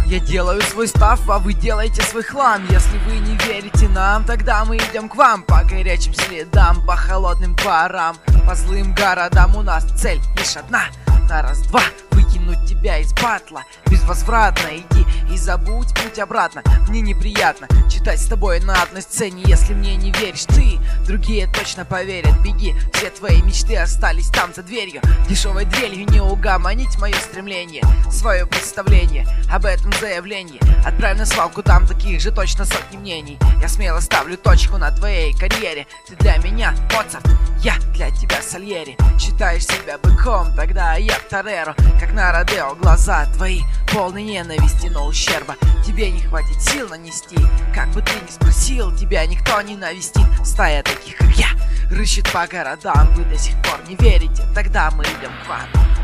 Я делаю свой став, а вы делаете свой хлам. Если вы не верите нам, тогда мы идем к вам. По горячим следам, по холодным дворам, по злым городам. У нас цель лишь одна: на раз-два выкинуть тебя из батла. Безвозвратно иди и забудь путь обратно. Мне неприятно читать с тобой на одной сцене. Если мне не веришь ты, другие точно поверят. Беги, все твои мечты остались там за дверью. Дешевой дрелью не угомонить мое стремление. Свое представление об этом заявлении отправь на свалку, там таких же точно сотни мнений. Я смело ставлю точку на твоей карьере. Ты для меня Моцарт, я для тебя Сальери. Считаешь себя быком, тогда я Тореро. Как на Родео, глаза твои полны ненависти, но ущерба тебе не хватит сил нанести. Как бы ты ни спросил, тебя никто не навестит. Стая таких, как я, рыщет по городам. Вы до сих пор не верите, тогда мы идем к вам.